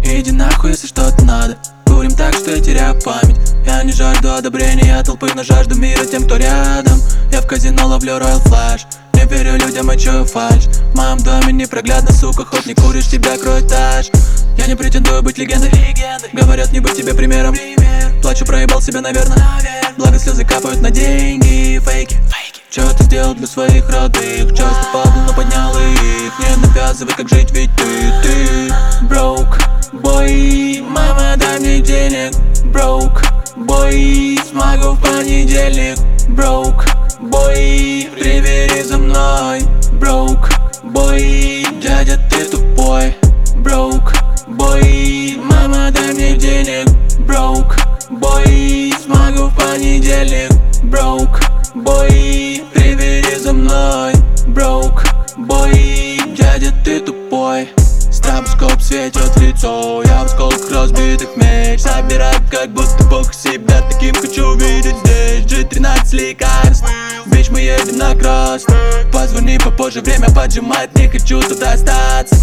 Иди нахуй, если что-то надо. Курим так, что я теряю память. Я не жажду одобрения толпы, но жажду мира тем, кто рядом. Я в казино ловлю Royal Flash. Не верю людям и чую фальшь. В моем доме непроглядно, сука, хоть не куришь, тебя кроет таж. Я не претендую быть легендой. Говорят, не быть тебе примером. Плачу, проебал себя, наверное. Благо слезы капают на деньги. Фейки. Чё ты сделал для своих родных? Часто падал, но поднял их. Не навязывай, как жить, ведь ты broke boy. Мама, дай мне денег. Broke boy. Смогу в понедельник. Broke boy. Привери за мной. Broke boy. Дядя, ты тупой. Broke boy. Мама, дай мне денег. Broke boy. Смогу в понедельник. Broke boy. Привери за мной. Broke boy. Дядя, ты тупой. Стробоскоп светит в лицо. Я в осколках разбитых меч. Собираю, как будто Бог себя таким хочу видеть здесь. G13 лекарств. Бич, мы едем на кросс. Позвони попозже, время поджимает. Не хочу туда остаться.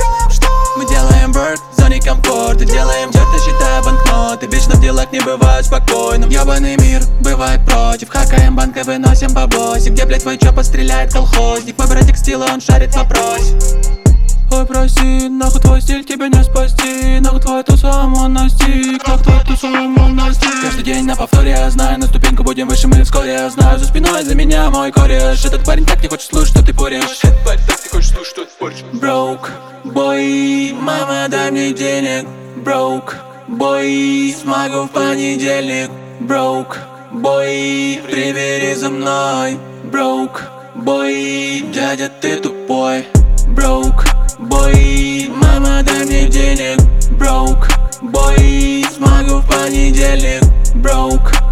Мы делаем work в зоне комфорта. Делаем черты, считая банкноты. Вечно в делах не бывает спокойным. Ёбаный мир бывает против. Хакаем банкой, выносим бабоси. Где, блять, твой чё постреляет колхозник? Мой братик стила, он шарит в вопросе. Ой, прости, нахуй твой стиль, тебя не спасти. Нахуй твой тусу, он настиг. Нахуй твой тусу, он настиг. Каждый день на повторе, я знаю. На ступеньку будем выше, мы вскоре. Я знаю, за спиной за меня мой кореш. Этот парень так не хочет слушать, что ты порешь. Этот парень так не хочет слушать, что ты порешь. Broke boy, мама, дай мне денег. Broke boy, смогу в понедельник. Broke boy, привери за мной. Broke boy, дядя, ты тупой. Broke boy, мама, дай мне денег. Broke boy, смогу в понедельник. Broke